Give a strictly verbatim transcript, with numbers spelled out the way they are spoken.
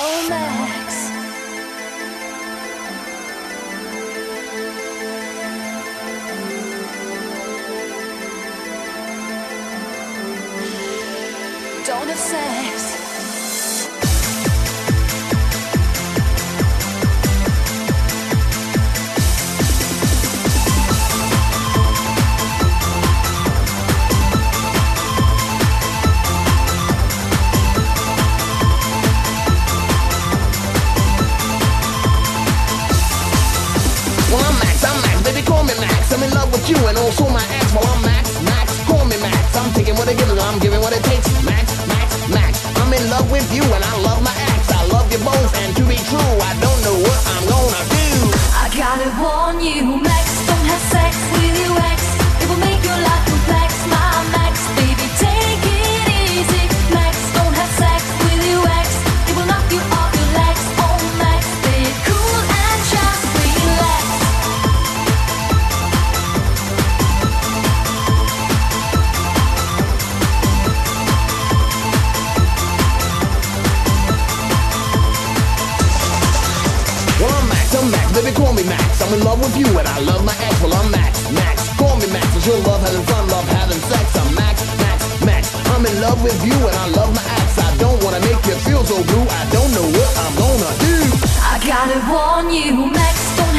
Oh, Max. Don't have sex. Well, I'm Max, I'm Max, baby, call me Max. I'm in love with you and also my ex. Well, I'm Max, Max, call me Max. I'm taking what it gives, I'm giving what it takes. Max, Max, Max, I'm in love with you and I love my ex. I love you both, and to be true, I don't know what I'm gonna do. I gotta warn you, Max, don't have sex with your ex. It will make your life complex, my Max, baby, take it easy. Max, don't have sex with your ex. It will knock you off your legs. Oh, Max, stay cool and just relax. Well, I'm Max, I'm Max, baby, call me Max. I'm in love with you and I love my ex. Well, I'm Max, Max, call me Max. It's your love having fun, love having sex. I'm Max, Max, Max. I'm in love with you and I love my ex. I don't wanna make you feel so blue. I don't know what I'm gonna do. I gotta warn you, Max, don't